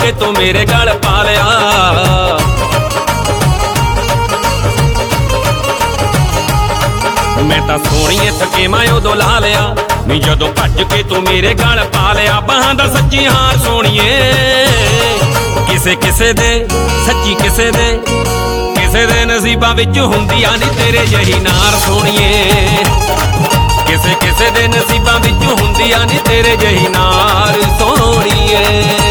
के तू मेरे गल पा लिया। मैं तां सोहणीए थकेवां उदों ला लिया नी जदों भज के तू मेरे गल पा लिया। बाहां दा सच्ची हार सोहणीए किसे किसे दे सच्ची किसे दे नसीबां विच हुंदी आ नी तेरे जही नार सोहणीए। किसे किसे दे नसीबां विच हुंदी आ नी तेरे जही नार सोहणीए।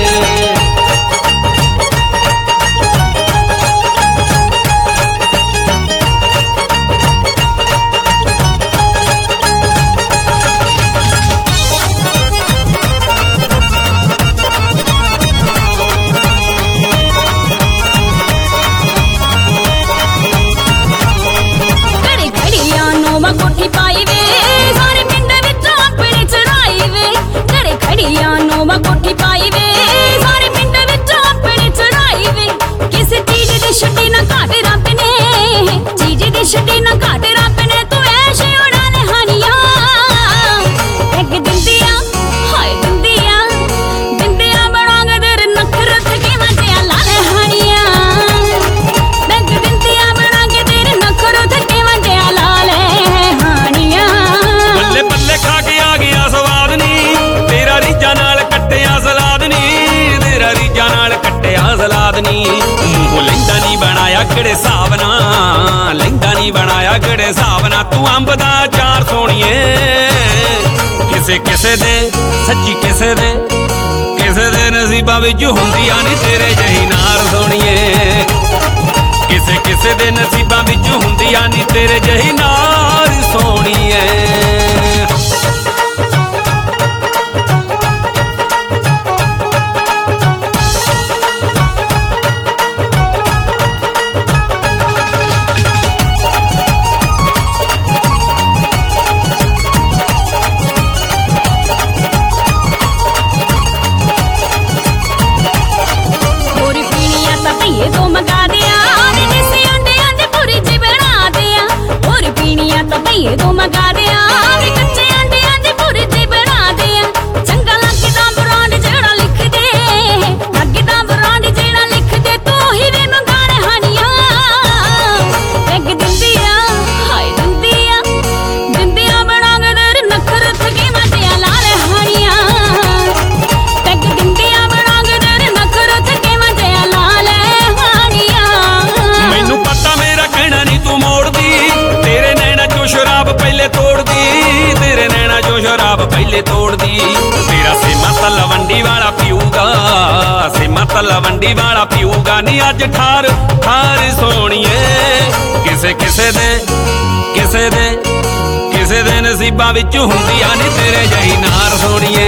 कोठी पाई वे सारे पिंड विच अपनी चढ़ाई वे। घड़े खड़िया नोवा कोठी पाई वे सारे पिंड विच अपनी चढ़ाई वे। किसी चीज दी छड्डी ना घाट रब ने, चीज दी छड्डी ना घाट रब ने। तू ऐश उड़ा ले हानिया एक दिंदिया हाय दिंदिया दिंदिया बड़ा गदर नखरत के मजिया ला ले हानिया। एक दिंदिया बड़ा गदर नखरत के मजिया ला ले। बल्ले बल्ले खा के आ गया स्वाद नी तेरा रीजा नाल कट्टिया सलाद नी। तेरा रीजा नाल कट्टिया सलाद नी। मूंह लैंदा नी बनाया किहड़े हिसाब नाल, लैंदा नी बनाया किहड़े हिसाब नाल। तू अंब दा अचार सोहणीए किसे किसे दे सच्ची किसे दे नसीबां विच हुंदी आ नी तेरे जही नार सोहणीए। किसे किसे दे नसीबां विच हुंदी आ नी तेरे जही नार सोहणीए। तो मंगा दिया देसी अंडियां दी पूरी जी बना दिया। और पीनिया तो भईए तो मंगा दिया कच्चे अंडियां दी पूरी जी बना दिया। चंगा लगदा ब्रांड जेड़ा लिख दे, लगदा ब्रांड जेड़ा लिख दे। तू ही वे मंगाने हानिया एक दिंदिया हाय दिंदिया दिंदिया बड़ा गदर नखरत के मजिया ला ले हानिया। एक दिंदिया बड़ा गदर नखरत के मजिया ला ले। मैनू पता मेरा कहना नी तू मोड़दी तेरे नैना चो शराब पहले तोड़दी। तेरे नैना चो शराब पहले तोड़दी। तेरा सेमा तलवंडी वाला पीऊगा, सेमा तलवंडी वाला पीऊगा नी अज ठार ठार सोहणीए। किसे किसे दे नसीबां विच हुंदी आ नी तेरे जही नार सोहणीए।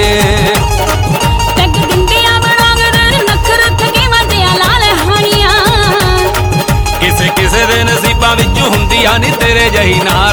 किसे किसे दे नसीबां विच हुंदी आ नी तेरे जही नार